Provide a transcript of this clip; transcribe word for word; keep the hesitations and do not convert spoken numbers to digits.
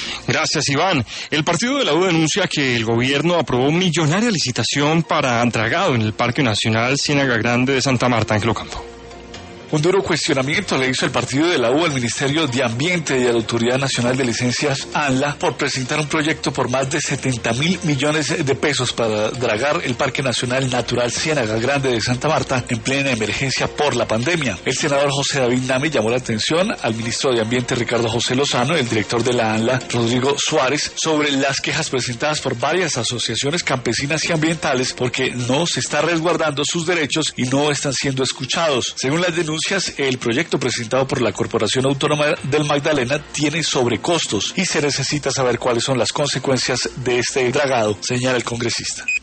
Gracias, Iván. El partido de la U denuncia que el gobierno aprobó millonaria licitación para dragado en el Parque Nacional Ciénaga Grande de Santa Marta, Ángelo Campo. Un duro cuestionamiento le hizo el partido de la U al Ministerio de Ambiente y a la Autoridad Nacional de Licencias, ANLA, por presentar un proyecto por más de setenta mil millones de pesos para dragar el Parque Nacional Natural Ciénaga Grande de Santa Marta en plena emergencia por la pandemia. El senador José David Nami llamó la atención al ministro de Ambiente Ricardo José Lozano, el director de la ANLA Rodrigo Suárez, sobre las quejas presentadas por varias asociaciones campesinas y ambientales porque no se está resguardando sus derechos y no están siendo escuchados. Según las denuncias, el proyecto presentado por la Corporación Autónoma del Magdalena tiene sobrecostos y se necesita saber cuáles son las consecuencias de este dragado, señala el congresista.